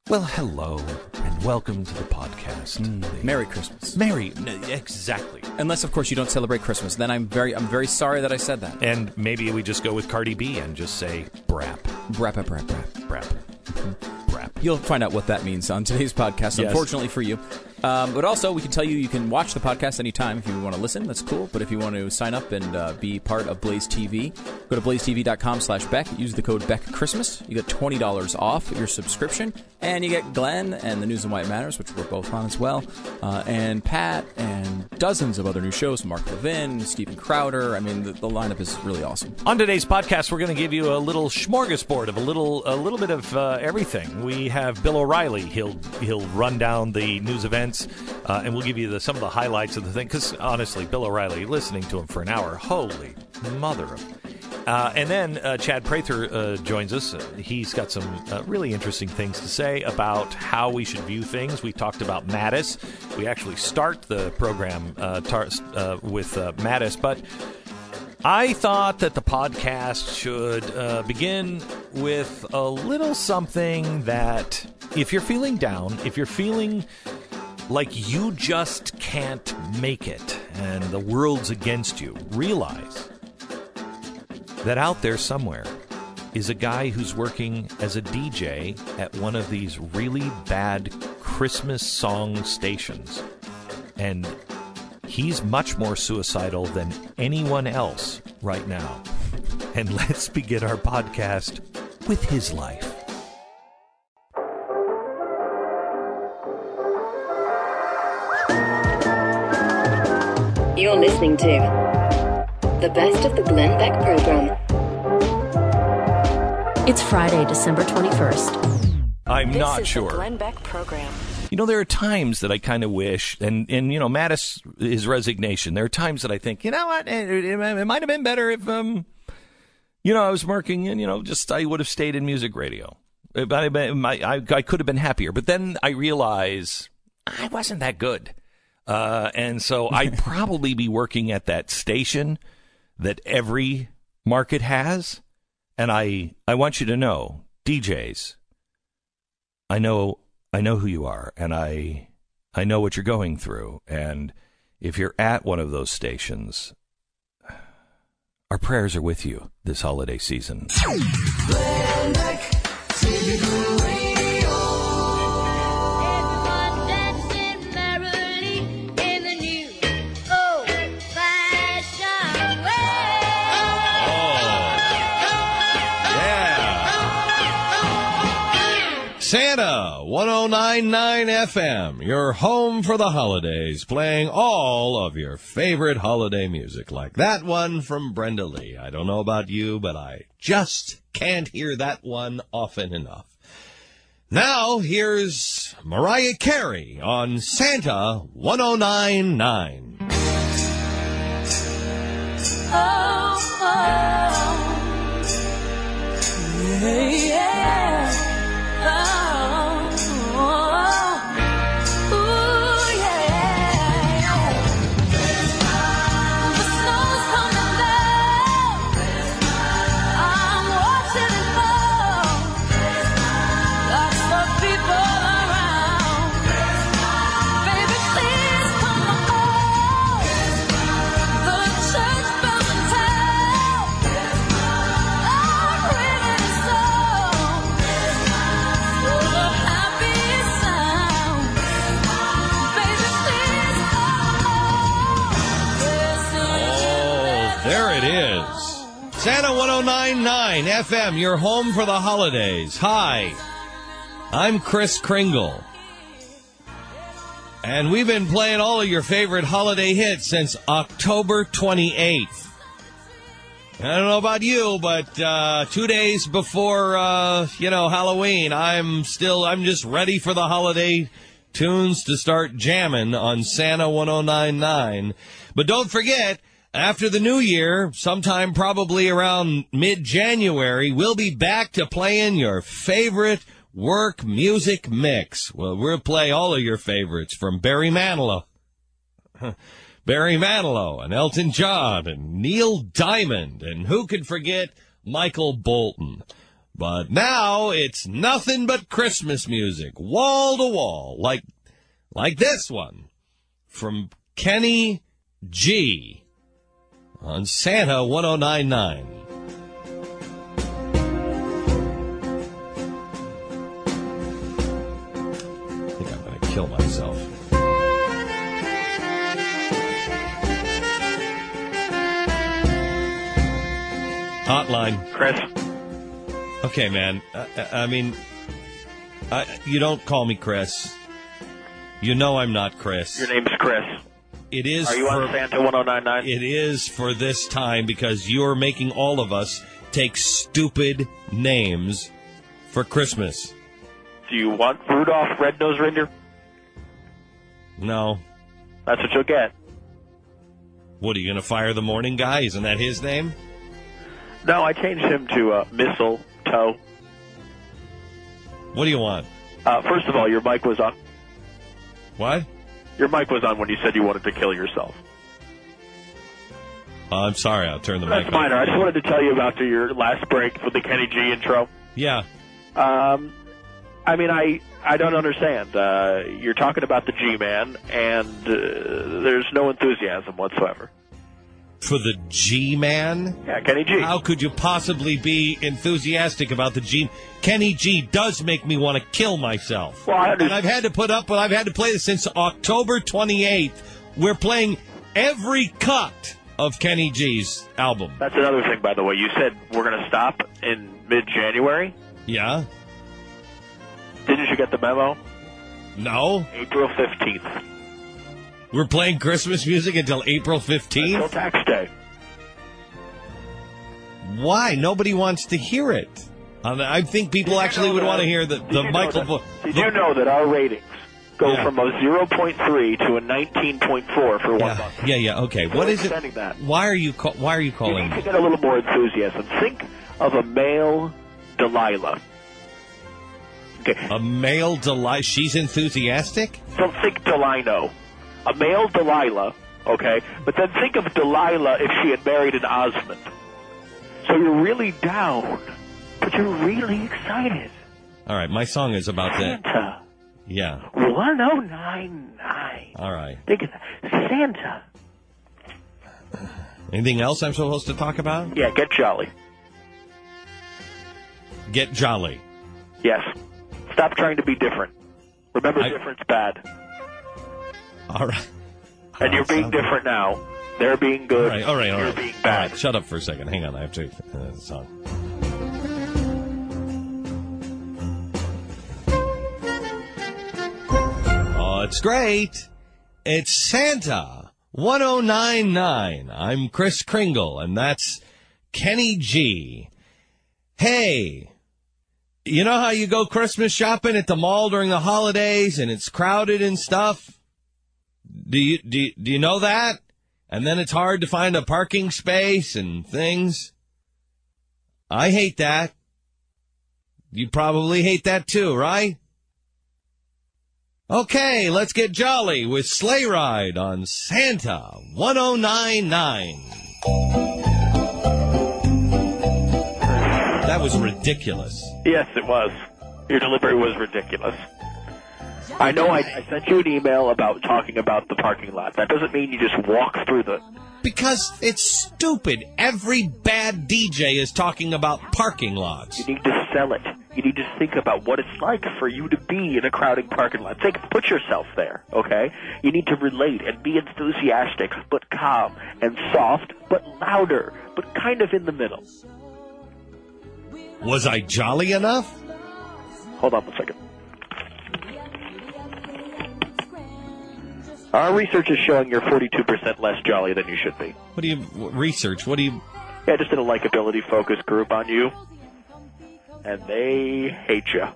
Well, hello, and welcome to the podcast. Merry Christmas. Exactly. Unless, of course, you don't celebrate Christmas. Then I'm very sorry that I said that. And maybe we just go with Cardi B and just say brap. Brap. Brap. You'll find out what that means on today's podcast, Yes. Unfortunately for you. But also, we can tell you can watch the podcast anytime if you want to listen. That's cool. But if you want to sign up and be part of Blaze TV, go to blazetv.com/Beck. Use the code BeckChristmas. You get $20 off your subscription. And you get Glenn and the News and Why It Matters, which we're both on as well. And Pat and dozens of other new shows. Mark Levin, Steven Crowder. I mean, the lineup is really awesome. On today's podcast, we're going to give you a little smorgasbord of a little bit of everything. We have Bill O'Reilly. He'll run down the news events, and we'll give you some of the highlights of the thing. Because honestly, Bill O'Reilly, listening to him for an hour, holy mother of. And then Chad Prather joins us. He's got some really interesting things to say about how we should view things. We talked about Mattis. We actually start the program with Mattis, but I thought that the podcast should begin with a little something that, if you're feeling down, if you're feeling like you just can't make it and the world's against you, realize that out there somewhere is a guy who's working as a DJ at one of these really bad Christmas song stations. And he's much more suicidal than anyone else right now. And let's begin our podcast with his life. You're listening to the best of the Glenn Beck program. It's Friday, December 21st. I'm This not is sure. the Glenn Beck program. You know, there are times that I kind of wish, and you know, Mattis, his resignation, there are times that I think, you know what, it might have been better if, you know, I was working and, you know, just I would have stayed in music radio. I could have been happier. But then I realize I wasn't that good. And so I'd probably be working at that station that every market has. And I want you to know, DJs, I know who you are, and I know what you're going through. And if you're at one of those stations, our prayers are with you this holiday season. Glenn Beck, TV Radio. Everyone dancing merrily in the new old-fashioned way. Santa 109.9 FM, your home for the holidays, playing all of your favorite holiday music, like that one from Brenda Lee. I don't know about you, but I just can't hear that one often enough. Now, here's Mariah Carey on Santa 109.9. Santa 109.9 FM, your home for the holidays. Hi, I'm Chris Kringle. And we've been playing all of your favorite holiday hits since October 28th. I don't know about you, but 2 days before, Halloween, I'm just ready for the holiday tunes to start jamming on Santa 109.9. But don't forget, after the new year, sometime probably around mid-January, we'll be back to playing your favorite work music mix. Well, we'll play all of your favorites from Barry Manilow. Barry Manilow and Elton John and Neil Diamond. And who could forget Michael Bolton? But now it's nothing but Christmas music, wall to wall, like this one from Kenny G on Santa 1099. I think I'm going to kill myself. Hotline. Chris. Okay, man. You don't call me Chris. You know I'm not Chris. Your name's Chris. It is. Are you on Santa 1099? It is for this time because you're making all of us take stupid names for Christmas. Do you want Rudolph Red-Nosed Reindeer? No. That's what you'll get. What, are you going to fire the morning guy? Isn't that his name? No, I changed him to Mistletoe. What do you want? First of all, your mic was on. What? Your mic was on when you said you wanted to kill yourself. I'm sorry, I'll turn the mic That's on. minor. I just wanted to tell you about your last break with the Kenny G intro. Yeah. I don't understand. You're talking about the G-Man, and there's no enthusiasm whatsoever. For the G-Man? Yeah, Kenny G. How could you possibly be enthusiastic about the G? Kenny G does make me want to kill myself. Well, and I've had to play this since October 28th. We're playing every cut of Kenny G's album. That's another thing, by the way. You said we're going to stop in mid-January. Yeah? Didn't you get the memo? No. April 15th. We're playing Christmas music until April 15th? Until tax day. Why? Nobody wants to hear it. I think people actually would want to hear the Michael... Did you know that our ratings go from a 0.3 to a 19.4 for 1 month? Yeah, okay. What is it? That. Why are you calling You need to get a little more enthusiasm. Think of a male Delilah. Okay. A male Delilah? She's enthusiastic? So think Delino. A male Delilah, okay? But then think of Delilah if she had married an Osmond. So you're really down, but you're really excited. All right, my song is about that. Santa. Yeah. 1099. All right. Think of that. Santa. Anything else I'm supposed to talk about? Yeah, get jolly. Get jolly. Yes. Stop trying to be different. Remember, different's bad. All right. And you're being different now. They're being good. All right. You're being bad. All right, shut up for a second. Hang on. I have to the song. Oh, it's great. It's Santa 1099. I'm Chris Kringle, and that's Kenny G. Hey, you know how you go Christmas shopping at the mall during the holidays and it's crowded and stuff? Do you know that? And then it's hard to find a parking space and things. I hate that. You probably hate that too, right? Okay, let's get jolly with Sleigh Ride on Santa 1099. That was ridiculous. Yes, it was. Your delivery was ridiculous. I know I sent you an email about talking about the parking lot. That doesn't mean you just walk through the... Because it's stupid. Every bad DJ is talking about parking lots. You need to sell it. You need to think about what it's like for you to be in a crowded parking lot. Put yourself there, okay? You need to relate and be enthusiastic, but calm, and soft, but louder, but kind of in the middle. Was I jolly enough? Hold on a second. Our research is showing you're 42% less jolly than you should be. What do you research? What do you... Yeah, I just did a likability focus group on you, and they hate you.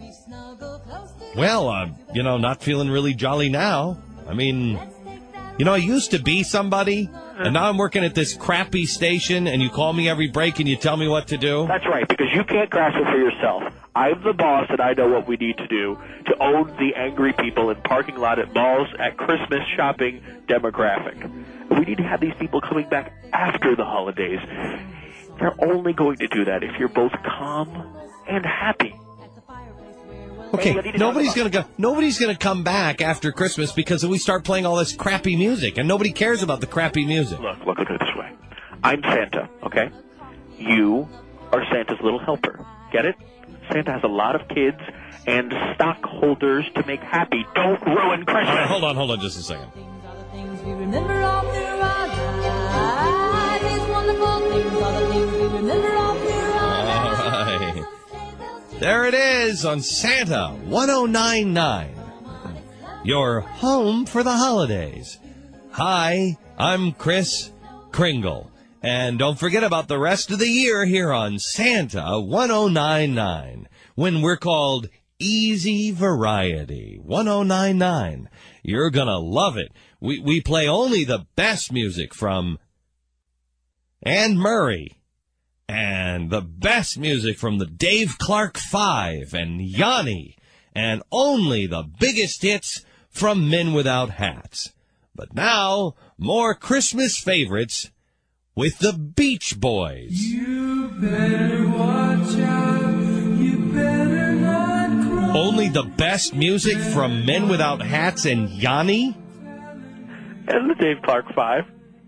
Well, not feeling really jolly now. I mean, I used to be somebody, and now I'm working at this crappy station, and you call me every break and you tell me what to do. That's right, because you can't grasp it for yourself. I'm the boss, and I know what we need to do to own the angry people in parking lot at malls at Christmas shopping demographic. We need to have these people coming back after the holidays. They're only going to do that if you're both calm and happy. Okay, Hey, I need to nobody's talk gonna go. Nobody's gonna come back after Christmas because we start playing all this crappy music, and nobody cares about the crappy music. Look at it this way. I'm Santa, okay? You are Santa's little helper. Get it? Santa has a lot of kids and stockholders to make happy. Don't ruin Christmas. All right, hold on just a second. Things are the things we remember all through our lives. These wonderful things are the things we remember all through our lives. All right. There it is on Santa 1099. Your home for the holidays. Hi, I'm Chris Kringle. And don't forget about the rest of the year here on Santa 1099 when we're called Easy Variety 1099. You're gonna love it. We play only the best music from Anne Murray. And the best music from the Dave Clark 5 and Yanni. And only the biggest hits from Men Without Hats. But now, more Christmas favorites with the Beach Boys. You better watch out. You better not cry. Only the best music from Men Without Hats and Yanni? And the Dave Clark 5.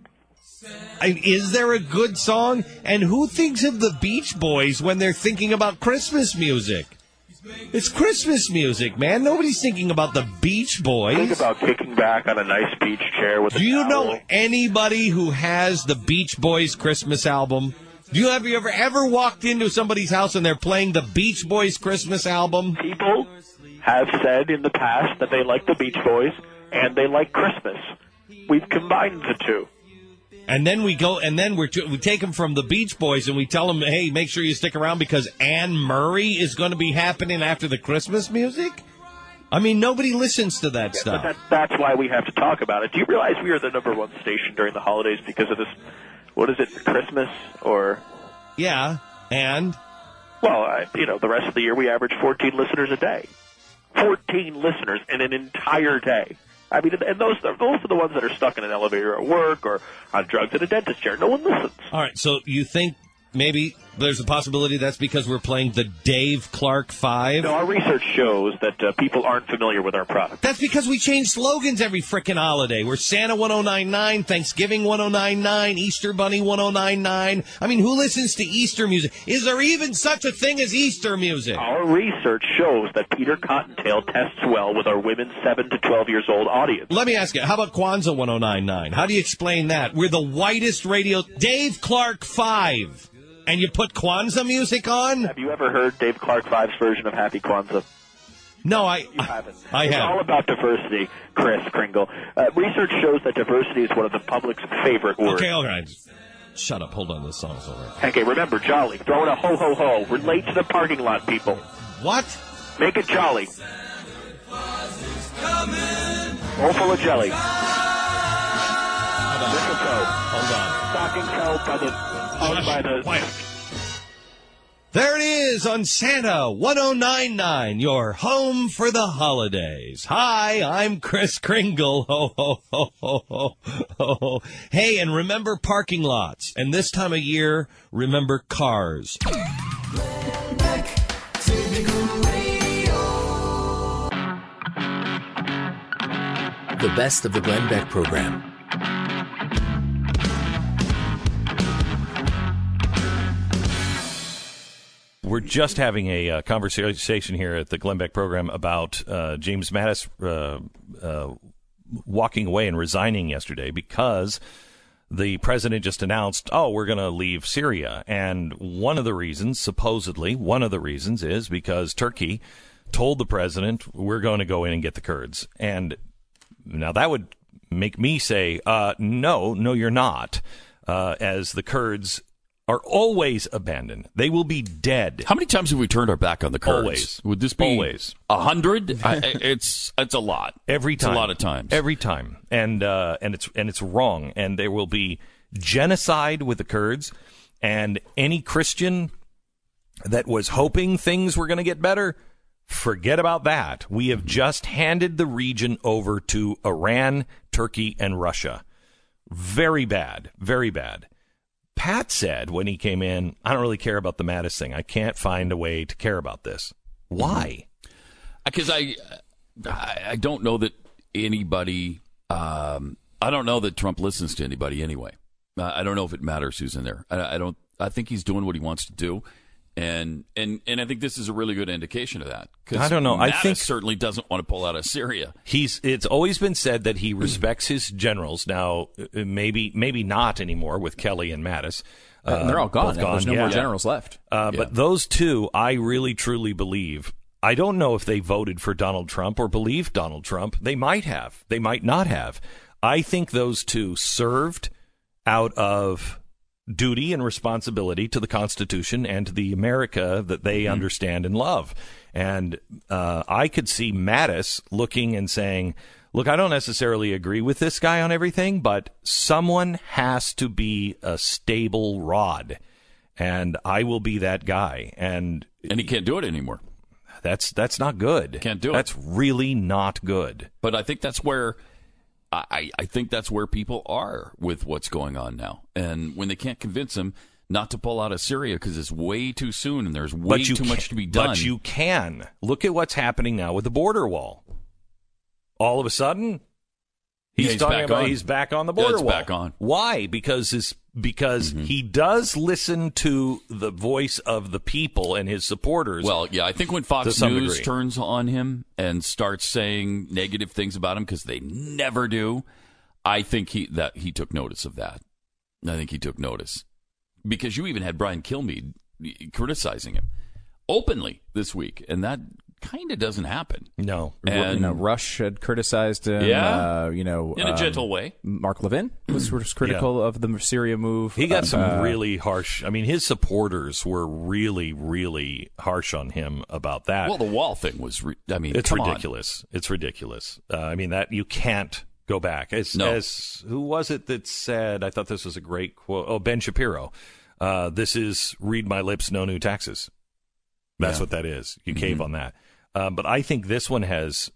Is there a good song? And who thinks of the Beach Boys when they're thinking about Christmas music? It's Christmas music, man. Nobody's thinking about the Beach Boys. Think about kicking back on a nice beach chair with a Do you towel. know anybody who has the Beach Boys Christmas album? Have you ever walked into somebody's house and they're playing the Beach Boys Christmas album? People have said in the past that they like the Beach Boys and they like Christmas. We've combined the two. And then we take them from the Beach Boys and we tell them, hey, make sure you stick around because Anne Murray is going to be happening after the Christmas music? I mean, nobody listens to that stuff. But that's why we have to talk about it. Do you realize we are the #1 station during the holidays because of this, what is it, Christmas or... Yeah, and? Well, the rest of the year we average 14 listeners a day. 14 listeners in an entire day. I mean, and those are the ones that are stuck in an elevator at work or on drugs in a dentist chair. No one listens. All right, so you think maybe there's a possibility that's because we're playing the Dave Clark 5? No, our research shows that people aren't familiar with our product. That's because we change slogans every frickin' holiday. We're Santa 1099, Thanksgiving 1099, Easter Bunny 1099. I mean, who listens to Easter music? Is there even such a thing as Easter music? Our research shows that Peter Cottontail tests well with our women 7 to 12 years old audience. Let me ask you, how about Kwanzaa 1099? How do you explain that? We're the whitest radio... Dave Clark 5. And you put Kwanzaa music on? Have you ever heard Dave Clark 5's version of Happy Kwanzaa? No, You haven't. I It's haven't. all about diversity, Chris Kringle. Research shows that diversity is one of the public's favorite words. Okay, all right. Shut up. Hold on. This song's over. Okay, remember, jolly. Throw in a ho, ho, ho. Relate to the parking lot, people. What? Make it jolly. Bowl full of jelly. Mistletoe. Hold on. Stockings held by the... owned by the... Quiet. There it is on Santa 1099, your home for the holidays. Hi, I'm Chris Kringle. Ho, ho, ho, ho, ho, ho. Hey, and remember parking lots. And this time of year, remember cars. The best of the Glenn Beck program. We're just having a conversation here at the Glenn Beck program about James Mattis walking away and resigning yesterday because the president just announced, we're going to leave Syria. And one of the reasons is because Turkey told the president, we're going to go in and get the Kurds. And now that would make me say, no, you're not, as the Kurds are always abandoned. They will be dead. How many times have we turned our back on the Kurds? Always. Would this be Always. 100? It's a lot. Every time. It's a lot of times. Every time. And it's wrong. And there will be genocide with the Kurds. And any Christian that was hoping things were going to get better, forget about that. We have just handed the region over to Iran, Turkey, and Russia. Very bad. Very bad. Pat said when he came in, I don't really care about the Mattis thing. I can't find a way to care about this. Why? Because I don't know that anybody. I don't know that Trump listens to anybody anyway. I don't know if it matters who's in there. I don't. I think he's doing what he wants to do, and I think this is a really good indication of that. I don't know. Mattis I think certainly doesn't want to pull out of Syria. It's always been said that he respects his generals. Now, maybe not anymore with Kelly and Mattis. They're all gone. There's no more generals left. But those two, I really, truly believe. I don't know if they voted for Donald Trump or believed Donald Trump. They might have. They might not have. I think those two served out of duty and responsibility to the Constitution and to the America that they understand and love. And I could see Mattis looking and saying, look, I don't necessarily agree with this guy on everything, but someone has to be a stable rod, and I will be that guy. And he can't do it anymore. That's not good. Can't do it. That's really not good. But I think that's where I think that's where people are with what's going on now. And when they can't convince him not to pull out of Syria because it's way too soon and there's way too much to be done. But you can. Look at what's happening now with the border wall. All of a sudden, he's talking about he's back on the border wall. Back on. Why? Because he does listen to the voice of the people and his supporters. Well, yeah, I think when Fox News turns on him and starts saying negative things about him, because they never do, I think he took notice of that. I think he took notice. Because you even had Brian Kilmeade criticizing him openly this week, and that kind of doesn't happen. No. And Rush had criticized him. Yeah. In a gentle way. Mark Levin was critical of the Syria move. He got some really harsh. I mean, his supporters were really, really harsh on him about that. Well, the wall thing was. It's ridiculous. It's ridiculous. I mean, that you can't go back. As who was it that said? I thought this was a great quote. Oh, Ben Shapiro. This is read my lips, no new taxes. That's what that is. You cave on that. But I think this one has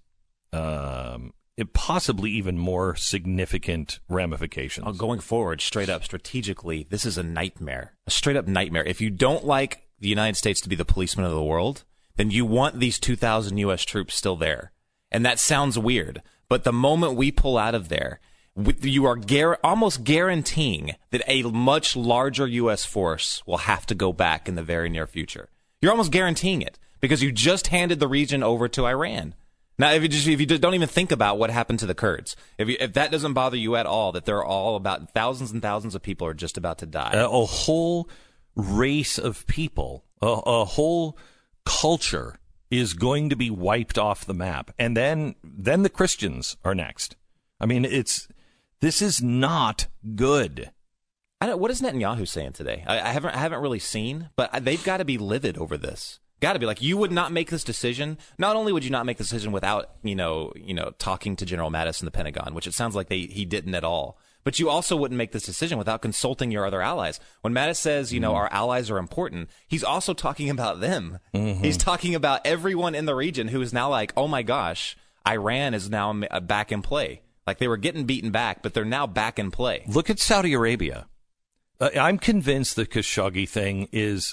possibly even more significant ramifications. Going forward, straight up, strategically, this is a nightmare. A straight up nightmare. If you don't like the United States to be the policeman of the world, then you want these 2,000 U.S. troops still there. And that sounds weird. But the moment we pull out of there, you are almost guaranteeing that a much larger U.S. force will have to go back in the very near future. You're almost guaranteeing it because you just handed the region over to Iran. Now, if you don't even think about what happened to the Kurds, if that doesn't bother you at all, that they're all about thousands and thousands of people are just about to die. A whole race of people, a whole culture is going to be wiped off the map. And then the Christians are next. I mean, this is not good. What is Netanyahu saying today? I haven't really seen, but they've got to be livid over this. Got to be like, you would not make this decision. Not only would you not make this decision without talking to General Mattis in the Pentagon, which it sounds like he didn't at all. But you also wouldn't make this decision without consulting your other allies. When Mattis says, our allies are important, he's also talking about them. Mm-hmm. He's talking about everyone in the region who is now like, oh my gosh, Iran is now back in play. Like they were getting beaten back, but they're now back in play. Look at Saudi Arabia. I'm convinced the Khashoggi thing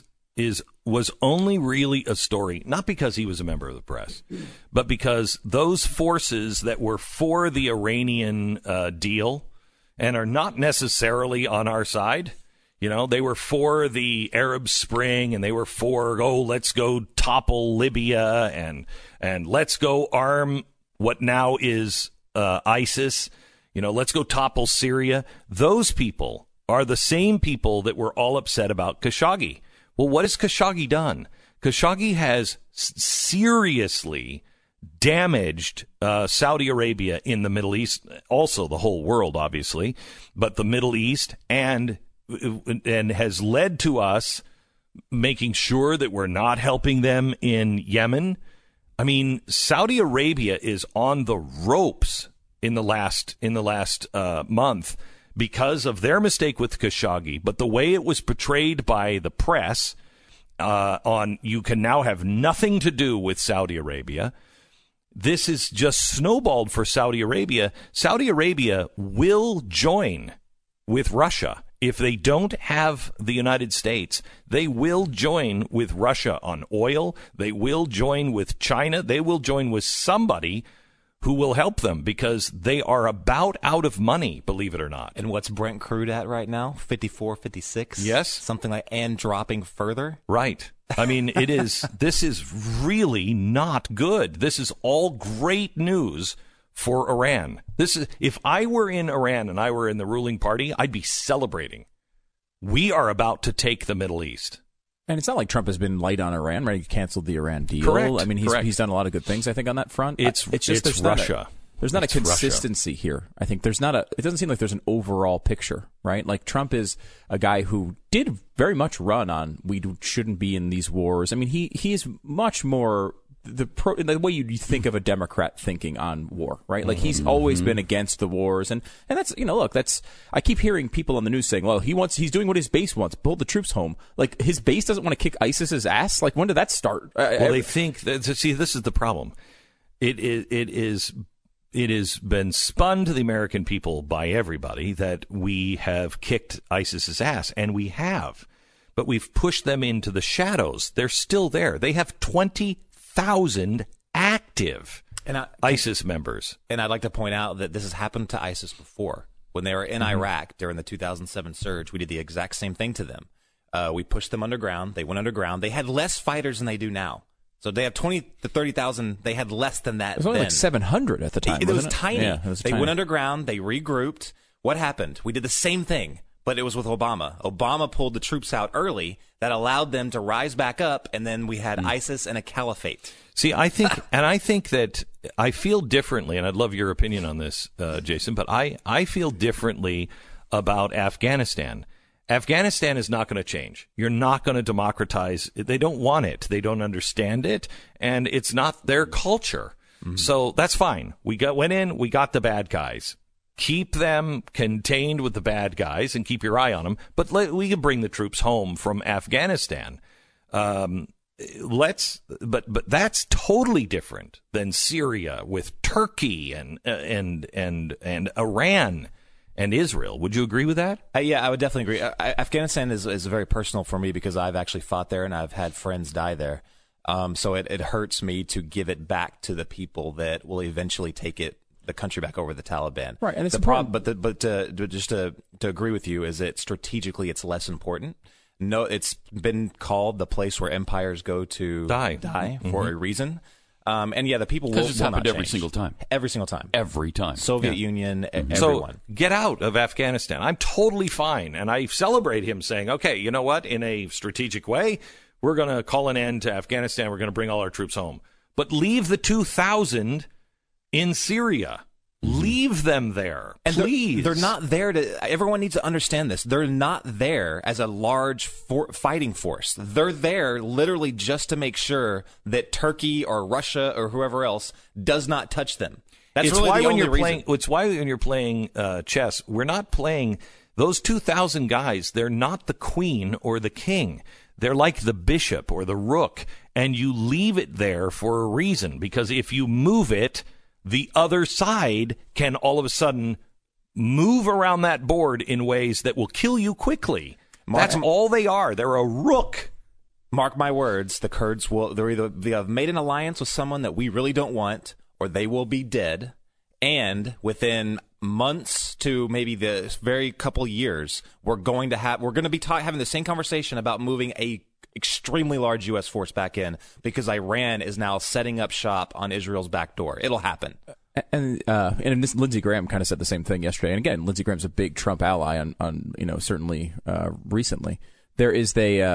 was only really a story, not because he was a member of the press, but because those forces that were for the Iranian deal and are not necessarily on our side, they were for the Arab Spring and they were for, let's go topple Libya and let's go arm what now is ISIS, let's go topple Syria. Those people are the same people that were all upset about Khashoggi. Well, what has Khashoggi done? Khashoggi has seriously damaged Saudi Arabia in the Middle East, also the whole world, obviously, but the Middle East, and has led to us making sure that we're not helping them in Yemen. I mean, Saudi Arabia is on the ropes in the last month because of their mistake with Khashoggi, but the way it was portrayed by the press you can now have nothing to do with Saudi Arabia. This is just snowballed for Saudi Arabia. Saudi Arabia will join with Russia If they don't have the United States, they will join with Russia on oil. They will join with China. They will join with somebody who will help them because they are about out of money, believe it or not. And what's Brent crude at right now? 54, 56? Yes. Something like, and dropping further? Right. I mean, this is really not good. This is all great news for Iran. If I were in Iran and I were in the ruling party, I'd be celebrating. We are about to take the Middle East. And it's not like Trump has been light on Iran, right? He canceled the Iran deal. Correct. I mean, he's done a lot of good things, I think, on that front. It's just Russia. There's not a consistency here. I think it doesn't seem like there's an overall picture, right? Like Trump is a guy who did very much run on we shouldn't be in these wars. I mean, he is much more the way you think of a Democrat thinking on war, right? Like he's always been against the wars, and that's I keep hearing people on the news saying, well, he's doing what his base wants, pull the troops home. Like his base doesn't want to kick ISIS's ass. Like when did that start? Well, they think that. See, this is the problem. It has been spun to the American people by everybody that we have kicked ISIS's ass, and we have, but we've pushed them into the shadows. They're still there. They have 20,000 active ISIS members. And I'd like to point out that this has happened to ISIS before. When they were in Iraq during the 2007 surge, we did the exact same thing to them. We pushed them underground. They went underground. They had less fighters than they do now. So they have 20 to 30,000. They had less than that. It was only like 700 at the time. It was tiny. Yeah, it was they tiny. went underground. They regrouped. What happened? We did the same thing, but it was with Obama. Obama pulled the troops out early. That allowed them to rise back up, and then we had ISIS and a caliphate. See, I think that I feel differently, and I'd love your opinion on this, Jason, but I feel differently about Afghanistan. Afghanistan is not going to change. You're not going to democratize. They don't want it. They don't understand it, and it's not their culture. Mm-hmm. So that's fine. Went in, we got the bad guys. Keep them contained with the bad guys and keep your eye on them. But we can bring the troops home from Afghanistan. But that's totally different than Syria with Turkey and Iran and Israel. Would you agree with that? Yeah, I would definitely agree. Afghanistan is very personal for me because I've actually fought there and I've had friends die there. So it hurts me to give it back to the people that will eventually take the country back over the Taliban. Right, and it's the problem. But just to agree with you is that strategically it's less important. No, it's been called the place where empires go to die for a reason. And yeah, the people will it's happened not every change. single time. Every single time. Every time. Soviet Union, everyone. So get out of Afghanistan. I'm totally fine. And I celebrate him saying, okay, you know what? In a strategic way, we're going to call an end to Afghanistan. We're going to bring all our troops home. But leave the 2,000 in Syria. Leave them there, and please. They're not there to. Everyone needs to understand this. They're not there as a large fighting force. They're there literally just to make sure that Turkey or Russia or whoever else does not touch them. That's really the only reason. It's why when you're playing chess, we're not playing those 2,000 guys. They're not the queen or the king. They're like the bishop or the rook, and you leave it there for a reason. Because if you move it, the other side can all of a sudden move around that board in ways that will kill you quickly. That's all they are. They're a rook. Mark my words, the Kurds they have made an alliance with someone that we really don't want, or they will be dead. And within months to maybe the very couple years, we're going to be having the same conversation about moving a extremely large U.S. force back in because Iran is now setting up shop on Israel's back door. It'll happen. And Lindsey Graham kind of said the same thing yesterday. And again, Lindsey Graham's a big Trump ally on certainly recently. There is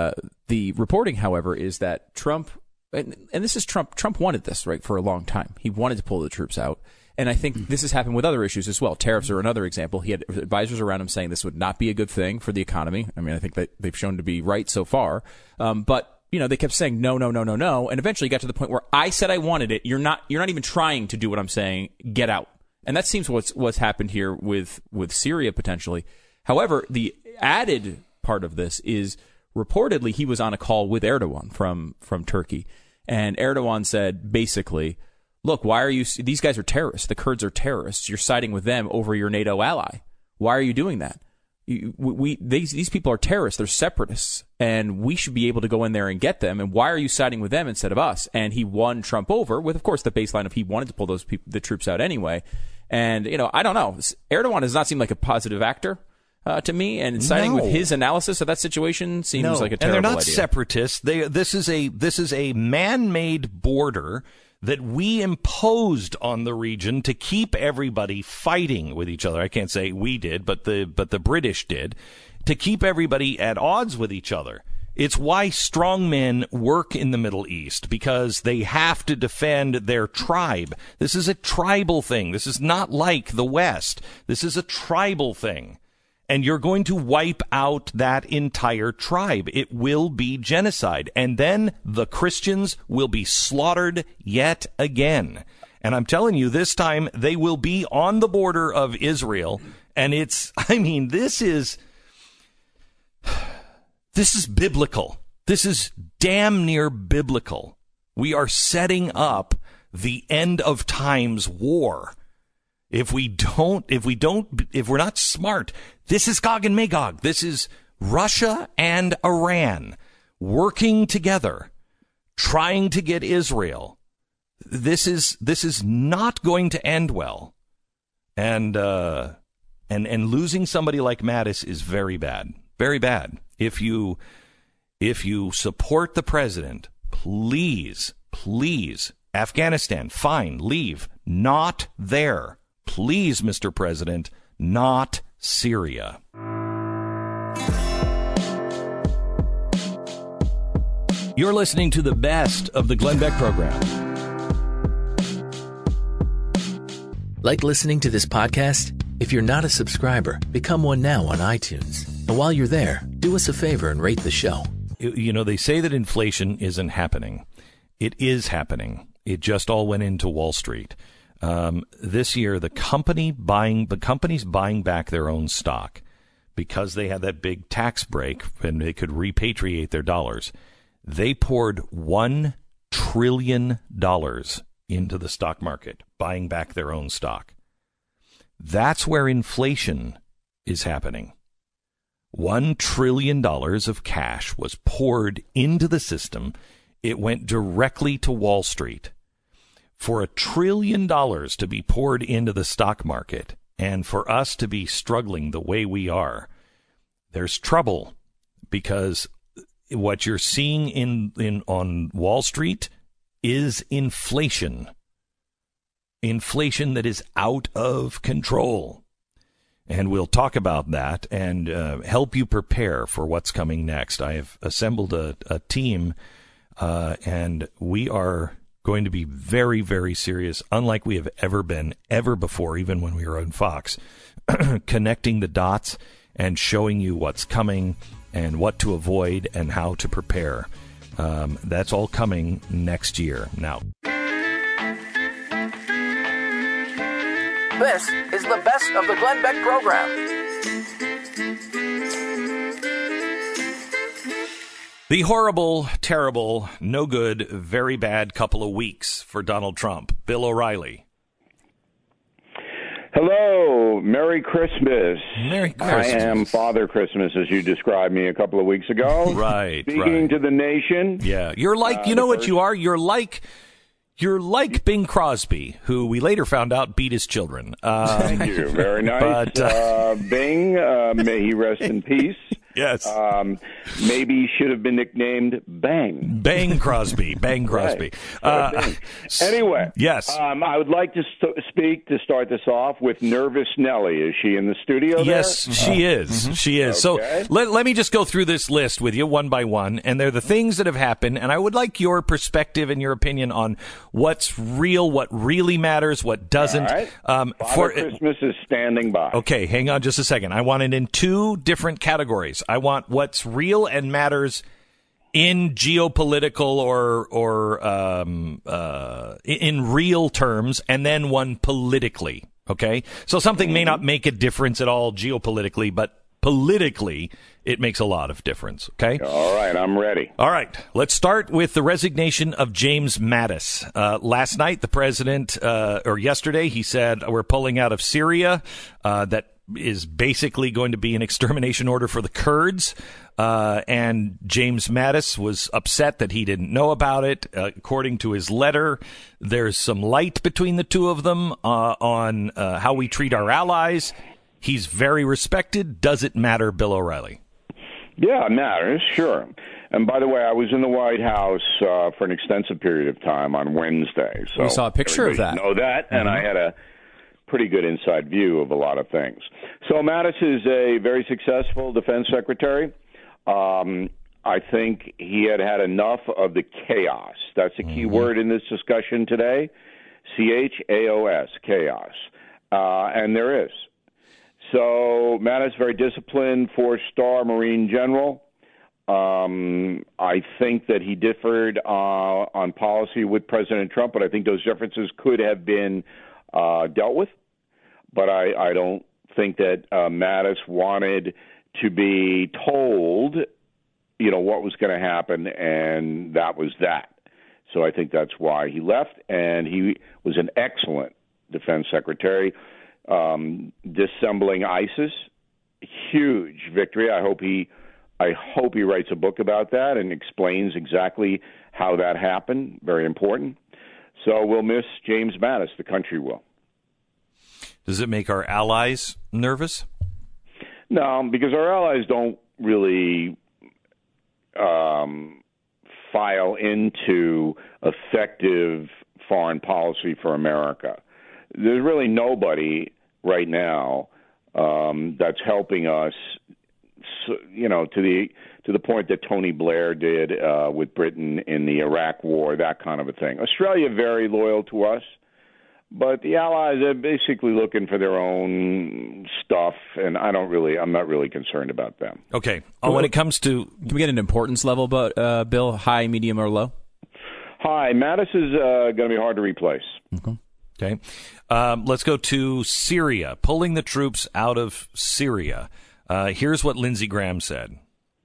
the reporting, however, is that Trump, and this is Trump wanted this, right, for a long time. He wanted to pull the troops out. And I think this has happened with other issues as well. Tariffs are another example. He had advisors around him saying this would not be a good thing for the economy. I mean, I think that they've shown to be right so far. But they kept saying no, and eventually got to the point where I said I wanted it. You're not even trying to do what I'm saying. Get out. And that seems what's happened here with Syria potentially. However, the added part of this is reportedly he was on a call with Erdogan from Turkey, and Erdogan said basically, look, these guys are terrorists. The Kurds are terrorists. You're siding with them over your NATO ally. Why are you doing that? These people are terrorists. They're separatists, and we should be able to go in there and get them. And why are you siding with them instead of us? And he won Trump over with, of course, the baseline of he wanted to pull the troops out anyway. And I don't know. Erdogan does not seem like a positive actor to me, and siding with his analysis of that situation seems like a terrible idea. And they're not separatists. This is a man-made border that we imposed on the region to keep everybody fighting with each other. I can't say we did, but the British did, to keep everybody at odds with each other. It's why strong men work in the Middle East, because they have to defend their tribe. This is a tribal thing. This is not like the West. This is a tribal thing. And you're going to wipe out that entire tribe. It will be genocide. And then the Christians will be slaughtered yet again. And I'm telling you, this time they will be on the border of Israel. And this is biblical. This is damn near biblical. We are setting up the end of times war. If we're not smart, this is Gog and Magog. This is Russia and Iran working together, trying to get Israel. This is not going to end well. And losing somebody like Mattis is very bad. Very bad. If you support the president, please, Afghanistan, fine, leave. Not there. Please, Mr. President, not Syria. You're listening to the best of the Glenn Beck program. Like listening to this podcast? If you're not a subscriber, become one now on iTunes. And while you're there, do us a favor and rate the show. They say that inflation isn't happening. It is happening. It just all went into Wall Street. This year, the companies buying back their own stock because they had that big tax break and they could repatriate their dollars. They poured $1 trillion into the stock market, buying back their own stock. That's where inflation is happening. $1 trillion of cash was poured into the system. It went directly to Wall Street. For $1 trillion to be poured into the stock market and for us to be struggling the way we are, there's trouble, because what you're seeing on Wall Street is inflation. Inflation that is out of control. And we'll talk about that and help you prepare for what's coming next. I have assembled a team, and we are going to be very, very serious, unlike we have ever been, ever before, even when we were on Fox, connecting the dots and showing you what's coming and what to avoid and how to prepare. That's all coming next year. Now, this is the best of the Glenn Beck program. the horrible, terrible, no good, very bad couple of weeks for Donald Trump. Bill O'Reilly. Hello, Merry Christmas. Merry Christmas. I am Father Christmas, as you described me a couple of weeks ago. Right. Speaking to the nation. Yeah. You're like, you know what you are? You're like Bing Crosby, who we later found out beat his children. Thank you. Very nice. But, Bing, may he rest in peace. Yes. Maybe he should have been nicknamed Bang. Bang Crosby. Bang Crosby. Right. Anyway. Yes. I would like to speak to start this off with Nervous Nellie. Is she in the studio there? Yes, she is. Mm-hmm. She is. Okay. So let me just go through this list with you one by one. And they're the things that have happened. And I would like your perspective and your opinion on what's real, what really matters, what doesn't. All right. Father Christmas is standing by. Okay, hang on just a second. I want it in two different categories. I want what's real and matters in geopolitical or in real terms, and then one politically. Okay, so something may not make a difference at all geopolitically, but politically it makes a lot of difference. Okay. All right, I'm ready. All right, let's start with the resignation of James Mattis. Last night, the president, or yesterday, he said we're pulling out of Syria. That is basically going to be an extermination order for the Kurds. And James Mattis was upset that he didn't know about it. According to his letter, there's some light between the two of them on how we treat our allies. He's very respected. Does it matter, Bill O'Reilly? Yeah, it matters, sure. And by the way, I was in the White House for an extensive period of time on Wednesday. So we saw a picture of that. Know that, and I had a pretty good inside view of a lot of things. So Mattis is a very successful defense secretary. I think he had enough of the chaos. That's the key word in this discussion today. CHAOS, chaos. And there is. So Mattis, very disciplined, 4-star Marine general. I think that he differed on policy with President Trump, but I think those differences could have been dealt with. But I don't think that Mattis wanted to be told, what was going to happen, and that was that. So I think that's why he left, and he was an excellent defense secretary. Disassembling ISIS, huge victory. I hope he writes a book about that and explains exactly how that happened. Very important. So we'll miss James Mattis. The country will. Does it make our allies nervous? No, because our allies don't really file into effective foreign policy for America. There's really nobody right now that's helping us, to the point that Tony Blair did with Britain in the Iraq War, that kind of a thing. Australia very loyal to us, but the Allies are basically looking for their own stuff, and I'm not really concerned about them. Okay. When it comes to, can we get an importance level, Bill? High, medium, or low? High. Mattis is going to be hard to replace. Okay. Let's go to Syria, pulling the troops out of Syria. Here's what Lindsey Graham said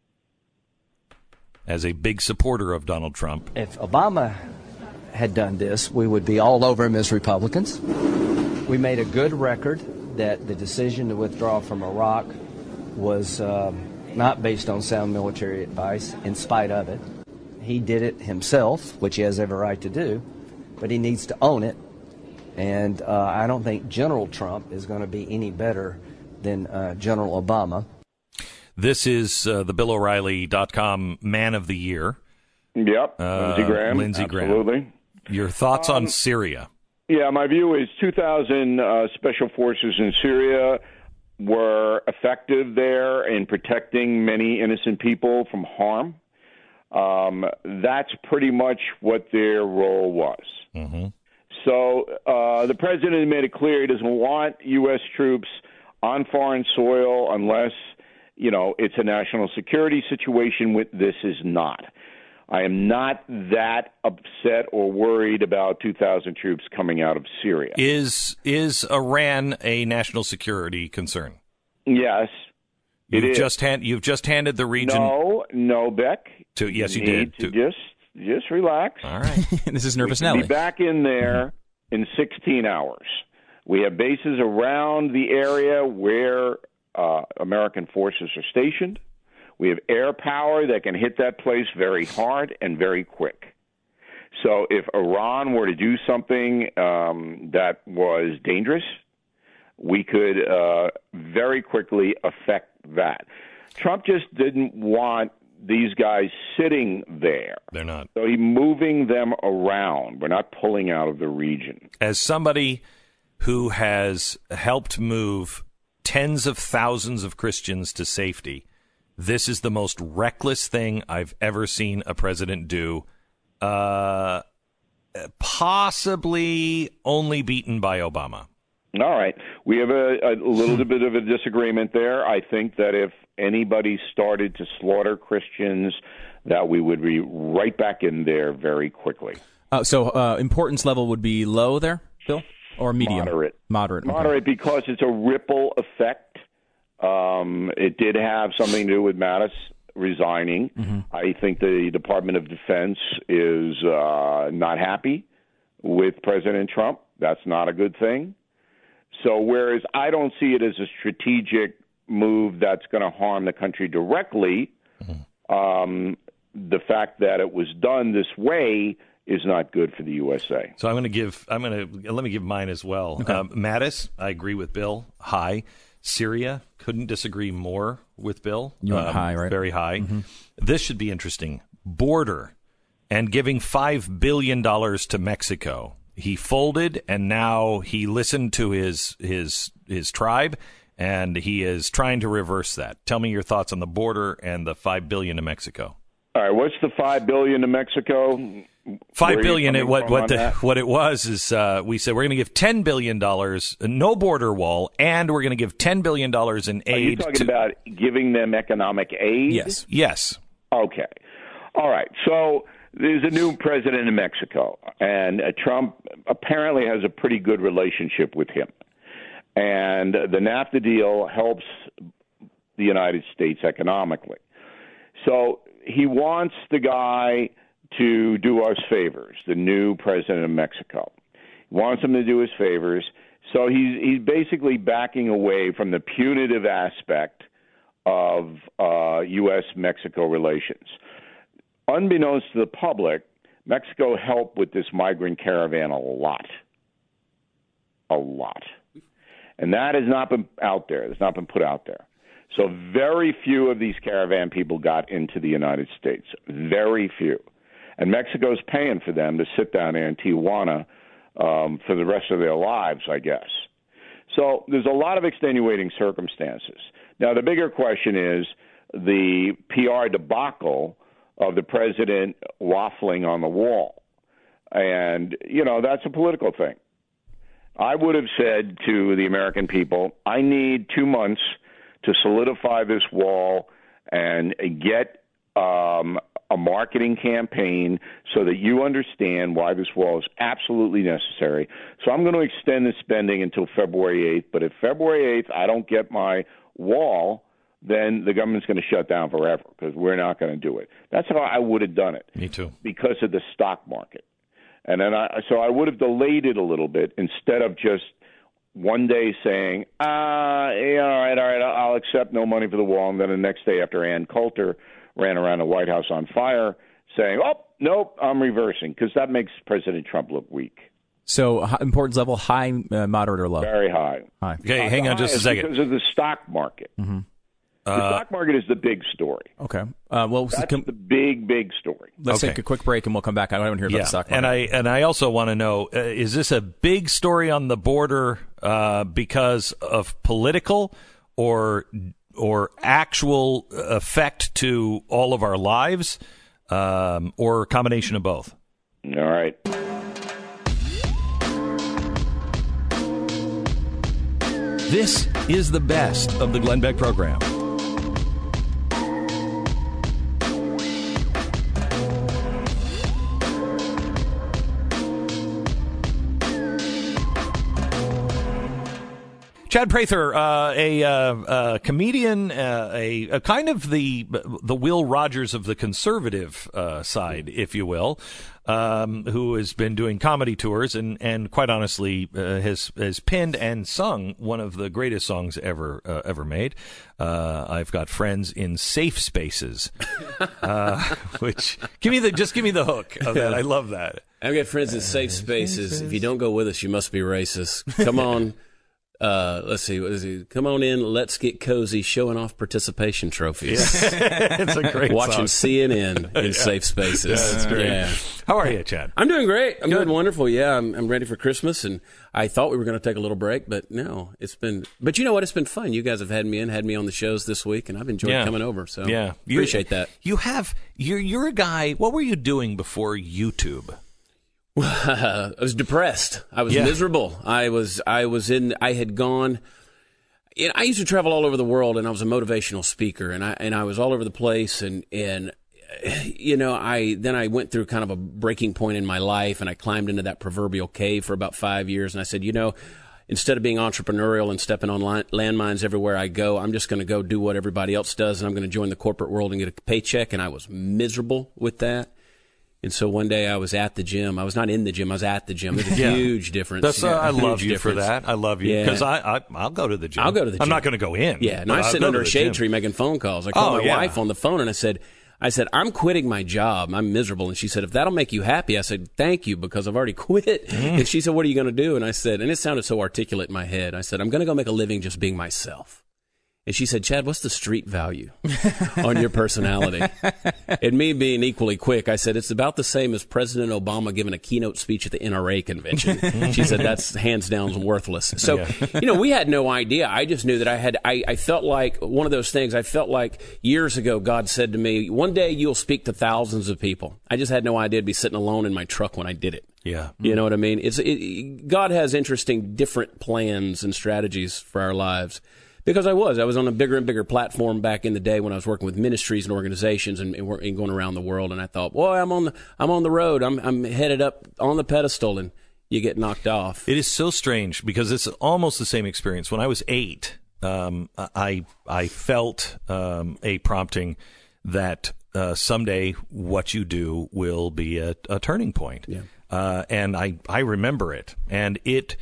as a big supporter of Donald Trump. If Obama had done this, we would be all over him as Republicans. We made a good record that the decision to withdraw from Iraq was not based on sound military advice, in spite of it. He did it himself, which he has every right to do, but he needs to own it. And I don't think General Trump is going to be any better than General Obama. This is the BillO'Reilly.com Man of the Year. Yep, Lindsey Graham. Absolutely. Your thoughts on Syria? Yeah, my view is 2,000 special forces in Syria were effective there in protecting many innocent people from harm. That's pretty much what their role was. Mm-hmm. So the president made it clear he doesn't want U.S. troops on foreign soil unless, it's a national security situation. This is not. I am not that upset or worried about 2,000 troops coming out of Syria. Is Iran a national security concern? Yes, you've just handed the region. No, Beck. Yes, you did. Just relax. All right. This is Nervous Nelly. Nelly. Be back in there in 16 hours. We have bases around the area where American forces are stationed. We have air power that can hit that place very hard and very quick. So if Iran were to do something that was dangerous, we could very quickly affect that. Trump just didn't want these guys sitting there. They're not. So he's moving them around. We're not pulling out of the region. As somebody who has helped move tens of thousands of Christians to safety, this is the most reckless thing I've ever seen a president do. Possibly only beaten by Obama. All right. We have a little bit of a disagreement there. I think that if anybody started to slaughter Christians, that we would be right back in there very quickly. So importance level would be low there, Bill? Or medium? Moderate. Okay. Because it's a ripple effect. It did have something to do with Mattis resigning. Mm-hmm. I think the Department of Defense is not happy with President Trump. That's not a good thing. So whereas I don't see it as a strategic move that's going to harm the country directly, the fact that it was done this way is not good for the USA. So let me give mine as well. Okay. Mattis, I agree with Bill. High. Syria, couldn't disagree more with Bill. You want high, right? Very high. Mm-hmm. This should be interesting. Border and giving $5 billion to Mexico. He folded, and now he listened to his tribe, and he is trying to reverse that. Tell me your thoughts on the border and the $5 billion to Mexico. All right, what's the $5 billion to Mexico? $5 billion. What it was is we said we're going to give $10 billion, no border wall, and we're going to give $10 billion in aid. Are you talking about giving them economic aid? Yes. Okay. All right. So there's a new president in Mexico, and Trump apparently has a pretty good relationship with him. And the NAFTA deal helps the United States economically. So he wants the guy to do us favors, the new president of Mexico. He wants him to do us favors. So he's basically backing away from the punitive aspect of U.S.-Mexico relations. Unbeknownst to the public, Mexico helped with this migrant caravan a lot. And that has not been out there. It's not been put out there. So very few of these caravan people got into the United States. Very few. And Mexico's paying for them to sit down there in Tijuana for the rest of their lives, I guess. So there's a lot of extenuating circumstances. Now, the bigger question is the PR debacle of the president waffling on the wall. And, that's a political thing. I would have said to the American people, I need 2 months to solidify this wall and get a marketing campaign so that you understand why this wall is absolutely necessary. So I'm going to extend the spending until February 8th. But if February 8th I don't get my wall, then the government's going to shut down forever because we're not going to do it. That's how I would have done it. Me too. Because of the stock market. And then I would have delayed it a little bit instead of just one day saying, all right, I'll accept no money for the wall. And then the next day after Ann Coulter ran around the White House on fire saying, oh, nope, I'm reversing, because that makes President Trump look weak. So importance level, high, moderate, or low? Very high. High. Okay, hang on just a second. Because of the stock market. Mm-hmm. The stock market is the big story. Okay. That's the big story. Let's take a quick break and we'll come back. I want to hear about the stock market. And I also want to know, is this a big story on the border because of political or actual effect to all of our lives, or a combination of both? All right. This is the best of the Glenn Beck program. Chad Prather, a comedian, a kind of the Will Rogers of the conservative side, if you will, who has been doing comedy tours and quite honestly has penned and sung one of the greatest songs ever made. I've got friends in safe spaces, which give me the hook of that. I love that. I've got friends in safe spaces. If you don't go with us, you must be racist. Come on. Let's see. What is he? Come on in. Let's get cozy. Showing off participation trophies. Yeah. It's a great Watching song. CNN in safe spaces. Yeah, that's great. Yeah. How are you, Chad? I'm doing great. I'm doing wonderful. Yeah, I'm ready for Christmas, and I thought we were going to take a little break, but no, it's been. But you know what? It's been fun. You guys have had me on the shows this week, and I've enjoyed coming over. So appreciate that. You're a guy. What were you doing before YouTube? I was depressed. I was miserable. I had gone. I used to travel all over the world, and I was a motivational speaker, and I was all over the place, and I went through kind of a breaking point in my life, and I climbed into that proverbial cave for about 5 years, and I said, instead of being entrepreneurial and stepping on landmines everywhere I go, I'm just going to go do what everybody else does, and I'm going to join the corporate world and get a paycheck, and I was miserable with that. And so one day I was at the gym. I was not in the gym. I was at the gym. There's a huge difference. That's, I love you difference. for that. I love you because I'll go to the gym. I'll go to the gym. I'm not going to go in. Yeah, and I was sitting under a shade tree making phone calls. I called my wife on the phone, and I said, I'm quitting my job. I'm miserable. And she said, if that'll make you happy, I said, thank you, because I've already quit. And she said, what are you going to do? And I said, and it sounded so articulate in my head, I said, I'm going to go make a living just being myself. And she said, Chad, what's the street value on your personality? And me being equally quick, I said, it's about the same as President Obama giving a keynote speech at the NRA convention. She said, that's hands down worthless. So, we had no idea. I just knew that I felt like one of those things. I felt like years ago, God said to me, one day you'll speak to thousands of people. I just had no idea to be sitting alone in my truck when I did it. Yeah. You know what I mean? God has interesting, different plans and strategies for our lives. Because I was on a bigger and bigger platform back in the day when I was working with ministries and organizations and going around the world. And I thought, boy, I'm on the road. I'm headed up on the pedestal, and you get knocked off. It is so strange because it's almost the same experience. When I was 8, I felt a prompting that someday what you do will be a turning point. Yeah. And I remember it, and it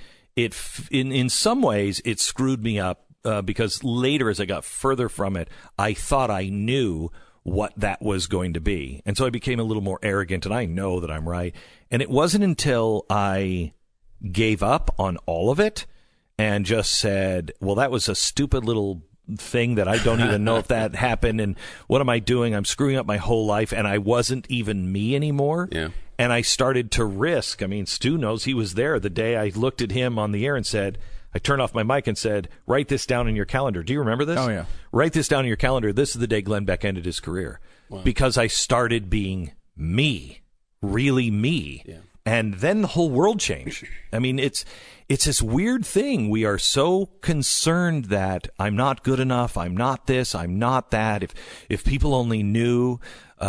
in some ways it screwed me up. Because later, as I got further from it, I thought I knew what that was going to be. And so I became a little more arrogant, and I know that I'm right. And it wasn't until I gave up on all of it and just said, well, that was a stupid little thing that I don't even know if that happened. And what am I doing? I'm screwing up my whole life, and I wasn't even me anymore. Yeah. And I started to risk. I mean, Stu knows he was there the day I looked at him on the air and said, I turned off my mic and said, write this down in your calendar. Do you remember this? Oh, yeah. Write this down in your calendar. This is the day Glenn Beck ended his career. Wow. Because I started being me, really me. Yeah. And then the whole world changed. I mean, it's this weird thing. We are so concerned that I'm not good enough. I'm not this. I'm not that. If people only knew,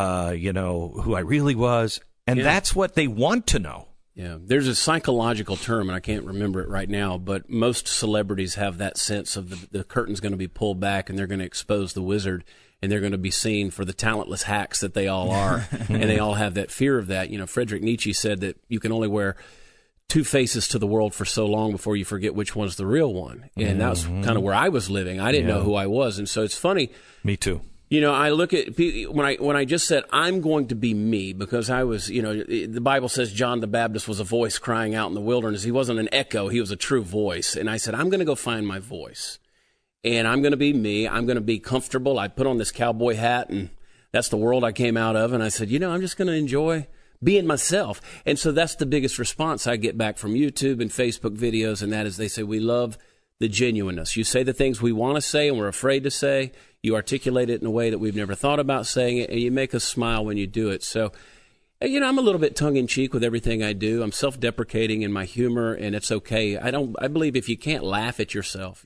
who I really was. And that's what they want to know. Yeah, there's a psychological term, and I can't remember it right now, but most celebrities have that sense of the curtain's going to be pulled back, and they're going to expose the wizard, and they're going to be seen for the talentless hacks that they all are, and they all have that fear of that. Friedrich Nietzsche said that you can only wear two faces to the world for so long before you forget which one's the real one, and that was kind of where I was living. I didn't know who I was, and so it's funny. Me too. I look at when I just said I'm going to be me, because I was, the Bible says John the Baptist was a voice crying out in the wilderness. He wasn't an echo; he was a true voice. And I said I'm going to go find my voice, and I'm going to be me. I'm going to be comfortable. I put on this cowboy hat, and that's the world I came out of. And I said, I'm just going to enjoy being myself. And so that's the biggest response I get back from YouTube and Facebook videos, and that is they say we love the genuineness. You say the things we want to say and we're afraid to say. You articulate it in a way that we've never thought about saying it, and you make us smile when you do it. So, I'm a little bit tongue-in-cheek with everything I do. I'm self-deprecating in my humor, and it's okay. I believe if you can't laugh at yourself,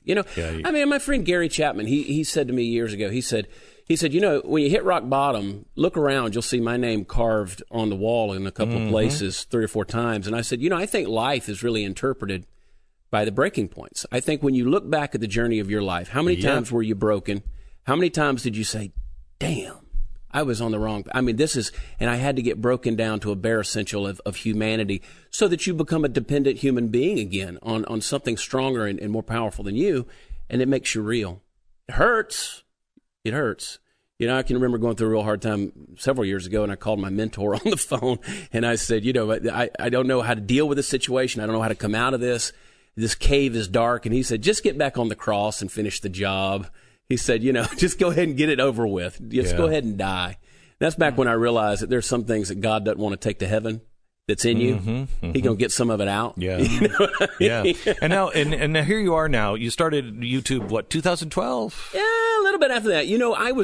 my friend Gary Chapman, he said to me years ago, he said, when you hit rock bottom, look around, you'll see my name carved on the wall in a couple of places 3 or 4 times. And I said, I think life is really interpreted by the breaking points. I think when you look back at the journey of your life, how many times were you broken? How many times did you say, damn, I was on the wrong... and I had to get broken down to a bare essential of humanity so that you become a dependent human being again on something stronger and more powerful than you, and it makes you real. It hurts. It hurts. I can remember going through a real hard time several years ago, and I called my mentor on the phone, and I said, I don't know how to deal with this situation. I don't know how to come out of this. This cave is dark. And he said, just get back on the cross and finish the job. He said, just go ahead and get it over with. Just go ahead and die. That's back when I realized that there's some things that God doesn't want to take to heaven that's in you. He's going to get some of it out. Yeah. Yeah. And now, and now here you are now. You started YouTube, 2012? Yeah, a little bit after that.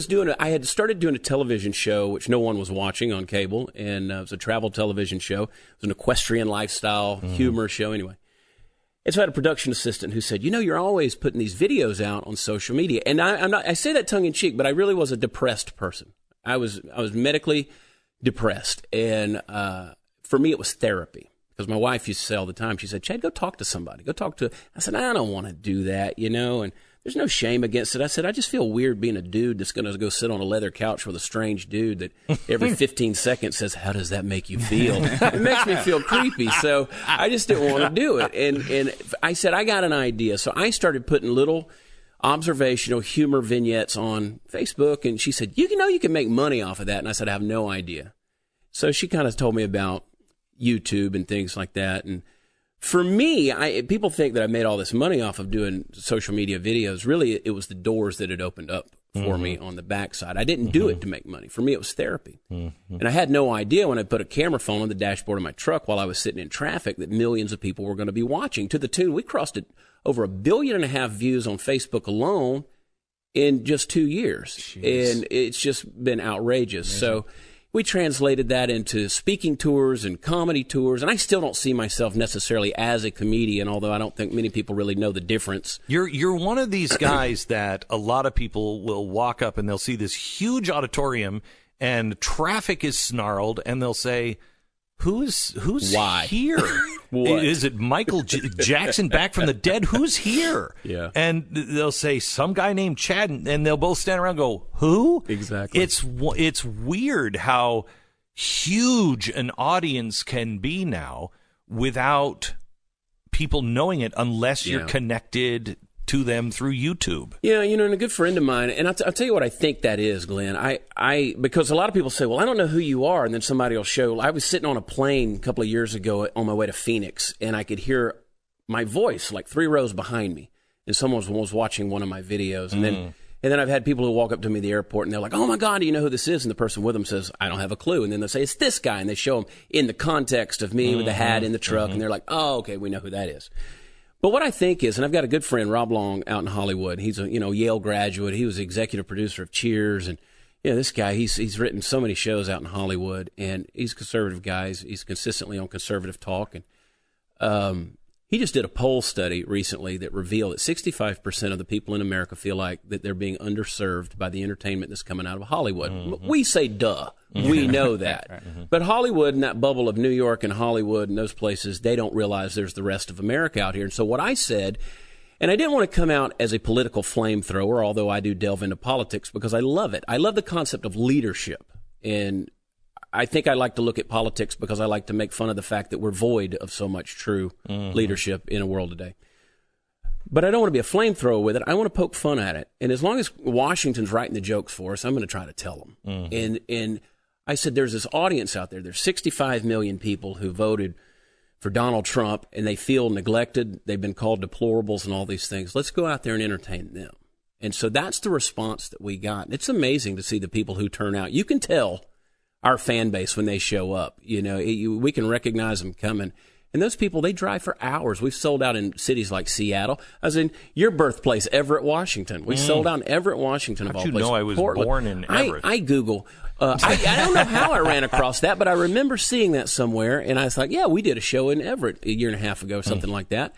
I had started doing a television show, which no one was watching on cable. And it was a travel television show. It was an equestrian lifestyle humor show anyway. And so I had a production assistant who said, you're always putting these videos out on social media. And I say that tongue in cheek, but I really was a depressed person. I was medically depressed. And for me, it was therapy, because my wife used to say all the time, she said, Chad, go talk to somebody. I said, I don't want to do that, And there's no shame against it. I said, I just feel weird being a dude that's going to go sit on a leather couch with a strange dude that every 15 seconds says, how does that make you feel? It makes me feel creepy. So I just didn't want to do it. And I said, I got an idea. So I started putting little observational humor vignettes on Facebook. And she said, you know, you can make money off of that. And I said, I have no idea. So she kind of told me about YouTube and things like that. And for me, people think that I made all this money off of doing social media videos. Really, it was the doors that it opened up for me on the backside. I didn't do it to make money. For me, it was therapy. And I had no idea when I put a camera phone on the dashboard of my truck while I was sitting in traffic that millions of people were going to be watching. To the tune, we crossed over 1.5 billion views on Facebook alone in just 2 years. Jeez. And it's just been outrageous. Amazing. So we translated that into speaking tours and comedy tours, and I still don't see myself necessarily as a comedian, although I don't think many people really know the difference. You're one of these guys that a lot of people will walk up and they'll see this huge auditorium and traffic is snarled, and they'll say, Who's Why? Here? Is it Michael Jackson back from the dead? Who's here? Yeah. And they'll say some guy named Chad, and they'll both stand around and go, who? Exactly. It's weird how huge an audience can be now without people knowing it unless you're connected to them through YouTube. Yeah, and a good friend of mine, and I'll tell you what I think that is, Glenn. I because a lot of people say, well, I don't know who you are, and then somebody will show. I was sitting on a plane a couple of years ago on my way to Phoenix, and I could hear my voice like 3 rows behind me, and someone was watching one of my videos, and then I've had people who walk up to me at the airport, and they're like, oh my God, do you know who this is? And the person with them says, I don't have a clue. And then they say, it's this guy, and they show them in the context of me with the hat in the truck, and they're like, oh, okay, we know who that is. But what I think is, and I've got a good friend, Rob Long, out in Hollywood. He's a Yale graduate. He was the executive producer of Cheers, and this guy he's written so many shows out in Hollywood, and he's a conservative guy. He's consistently on conservative talk, and he just did a poll study recently that revealed that 65% of the people in America feel like that they're being underserved by the entertainment that's coming out of Hollywood. We say, duh. We know that. But Hollywood and that bubble of New York and Hollywood and those places, they don't realize there's the rest of America out here. And so what I said, and I didn't want to come out as a political flamethrower, although I do delve into politics because I love it. I love the concept of leadership. And I think I like to look at politics because I like to make fun of the fact that we're void of so much true leadership in a world today. But I don't want to be a flamethrower with it. I want to poke fun at it. And as long as Washington's writing the jokes for us, I'm going to try to tell them. And I said, there's this audience out there. There's 65 million people who voted for Donald Trump, and they feel neglected. They've been called deplorables and all these things. Let's go out there and entertain them. And so that's the response that we got. And it's amazing to see the people who turn out. You can tell our fan base when they show up. We can recognize them coming. And those people, they drive for hours. We've sold out in cities like Seattle. I was in your birthplace, Everett, Washington. We sold out in Everett, Washington, of all places. How'd you know I was born in Everett? I Google. I don't know how I ran across that, but I remember seeing that somewhere. And I was like, yeah, we did a show in Everett 1.5 years ago, something like that.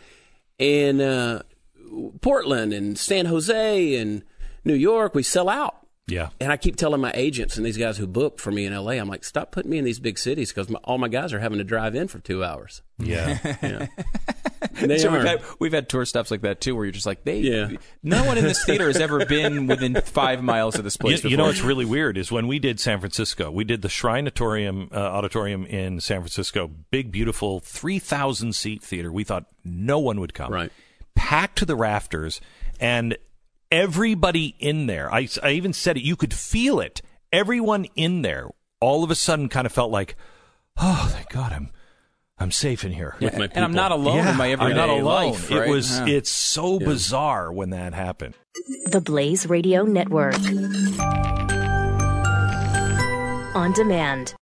And Portland and San Jose and New York, we sell out. Yeah. And I keep telling my agents and these guys who book for me in L.A., I'm like, stop putting me in these big cities because all my guys are having to drive in for 2 hours. Yeah. We've had tour stops like that, too, where you're just like, no one in this theater has ever been within 5 miles of this place before. You know what's really weird is when we did San Francisco, we did the Shrine Auditorium in San Francisco, big, beautiful 3,000-seat theater. We thought no one would come. Right. Packed to the rafters, and everybody in there, I even said it, you could feel it. Everyone in there all of a sudden kind of felt like, oh, thank God, I'm safe in here. With my people. And I'm not alone in my everyday life. Right? It's so bizarre when that happened. The Blaze Radio Network. On demand.